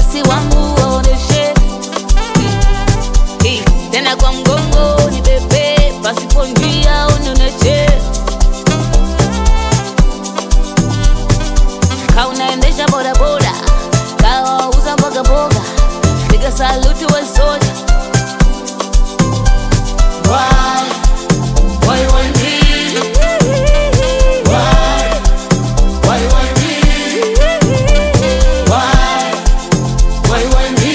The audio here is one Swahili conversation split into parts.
watesi wangu waoneshe. Tena kwa mgongo ni bebe, pasipo njia unioneshe. Ka unaendesha boda boda, ka wauza mboga mboga, piga saluti we soja. Why you want me? Why you want me? Why you want me?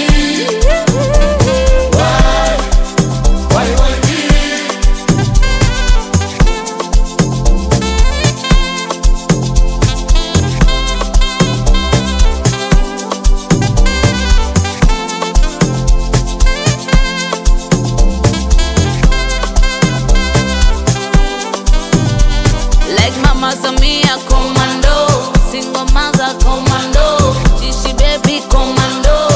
Why you want me? Like Mama Samia commando, single mother commando, Jishi baby commando,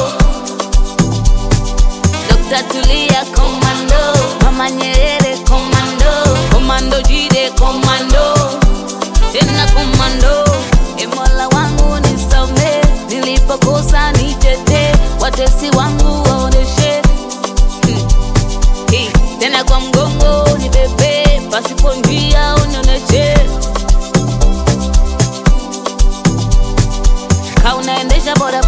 Dr. Tulia commando, Mama Nyerere commando, Commando Jide commando, tena commando. Mola wangu nisamehe, nilipokosa nitete, watesi wangu waoneshe. Tena kwa mgongo ni bebe, pasipo njia unioneshe. Ka unaendesha boda